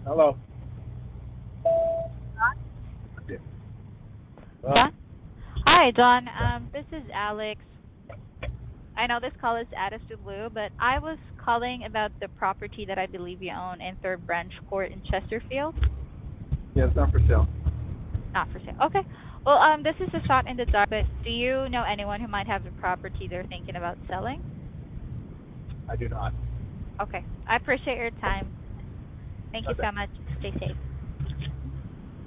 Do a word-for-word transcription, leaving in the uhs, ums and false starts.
Hello. Yeah. Well, Don? Hi, Don. Um, this is Alex. I know this call is out of the blue, but I was calling about the property that I believe you own in Third Branch Court in Chesterfield. yeah, it's not for sale. Not for sale. Okay. Well, um, this is a shot in the dark, but do you know anyone who might have a property they're thinking about selling? I do not. Okay. I appreciate your time. Thank you Okay. so much. Stay safe.